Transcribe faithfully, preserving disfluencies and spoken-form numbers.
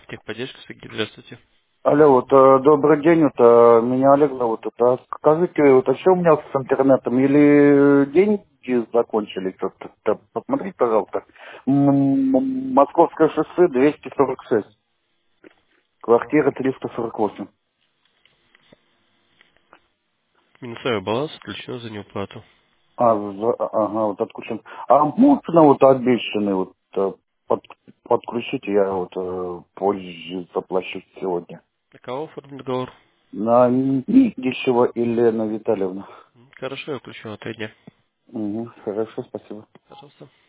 Техподдержка, Сергей, здравствуйте. Алло, вот э, добрый день, вот э, меня Олег зовут. Вот, а скажите, вот а что у меня с интернетом? Или деньги закончились? Вот, э, посмотрите, пожалуйста. М- м- Московское шоссе двести сорок шесть, квартира триста сорок восемь. Минусовой баланс отключен за неуплату. А, за- ага, вот отключен. А можно вот обещанный вот э, под- подключить, я вот э, позже заплачу сегодня. На кого оформлен договор? На Нигдищева Елена Витальевна. М, Хорошо, я включу на три дня. Угу, хорошо, спасибо. Пожалуйста.